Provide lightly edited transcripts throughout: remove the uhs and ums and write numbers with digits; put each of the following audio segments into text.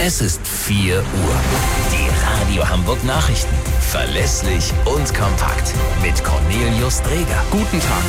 Es ist 4 Uhr. Die Radio Hamburg Nachrichten. Verlässlich und kompakt. Mit Cornelius Dreger. Guten Tag.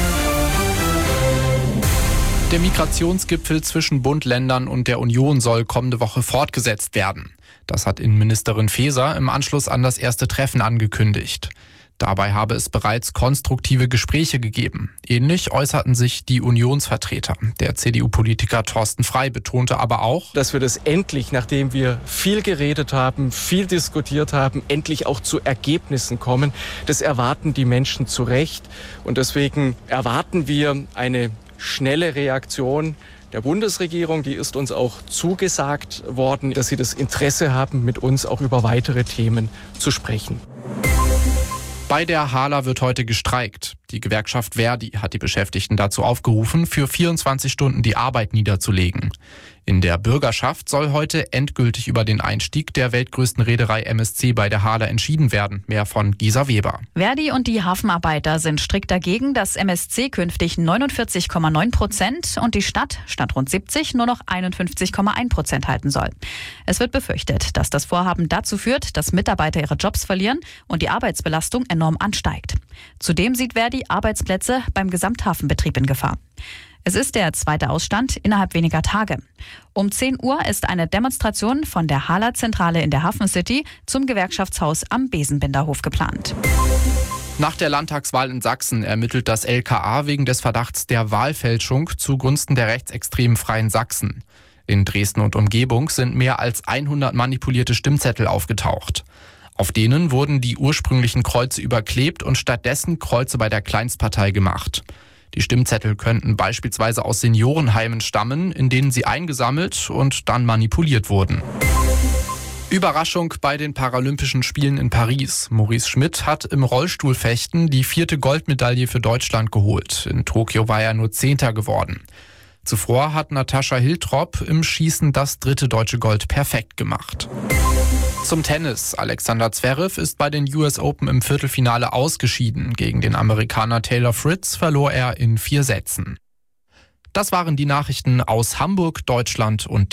Der Migrationsgipfel zwischen Bund, Ländern und der Union soll kommende Woche fortgesetzt werden. Das hat Innenministerin Faeser im Anschluss an das erste Treffen angekündigt. Dabei habe es bereits konstruktive Gespräche gegeben. Ähnlich äußerten sich die Unionsvertreter. Der CDU-Politiker Thorsten Frey betonte aber auch, dass wir das endlich, nachdem wir viel geredet haben, viel diskutiert haben, endlich auch zu Ergebnissen kommen. Das erwarten die Menschen zu Recht. Und deswegen erwarten wir eine schnelle Reaktion der Bundesregierung. Die ist uns auch zugesagt worden, dass sie das Interesse haben, mit uns auch über weitere Themen zu sprechen. Bei der HALA wird heute gestreikt. Die Gewerkschaft ver.di hat die Beschäftigten dazu aufgerufen, für 24 Stunden die Arbeit niederzulegen. In der Bürgerschaft soll heute endgültig über den Einstieg der weltgrößten Reederei MSC bei der HALA entschieden werden. Mehr von Gisa Weber. ver.di und die Hafenarbeiter sind strikt dagegen, dass MSC künftig 49,9% und die Stadt statt rund 70 nur noch 51,1% halten soll. Es wird befürchtet, dass das Vorhaben dazu führt, dass Mitarbeiter ihre Jobs verlieren und die Arbeitsbelastung enorm ansteigt. Zudem sieht ver.di Arbeitsplätze beim Gesamthafenbetrieb in Gefahr. Es ist der zweite Ausstand innerhalb weniger Tage. Um 10 Uhr ist eine Demonstration von der HALA-Zentrale in der Hafen City zum Gewerkschaftshaus am Besenbinderhof geplant. Nach der Landtagswahl in Sachsen ermittelt das LKA wegen des Verdachts der Wahlfälschung zugunsten der rechtsextremen Freien Sachsen. In Dresden und Umgebung sind mehr als 100 manipulierte Stimmzettel aufgetaucht. Auf denen wurden die ursprünglichen Kreuze überklebt und stattdessen Kreuze bei der Kleinstpartei gemacht. Die Stimmzettel könnten beispielsweise aus Seniorenheimen stammen, in denen sie eingesammelt und dann manipuliert wurden. Überraschung bei den Paralympischen Spielen in Paris. Maurice Schmidt hat im Rollstuhlfechten die 4. Goldmedaille für Deutschland geholt. In Tokio war er nur 10. geworden. Zuvor hat Natascha Hiltrop im Schießen das 3. deutsche Gold perfekt gemacht. Zum Tennis. Alexander Zverev ist bei den US Open im Viertelfinale ausgeschieden. Gegen den Amerikaner Taylor Fritz verlor er in 4 Sätzen. Das waren die Nachrichten aus Hamburg, Deutschland und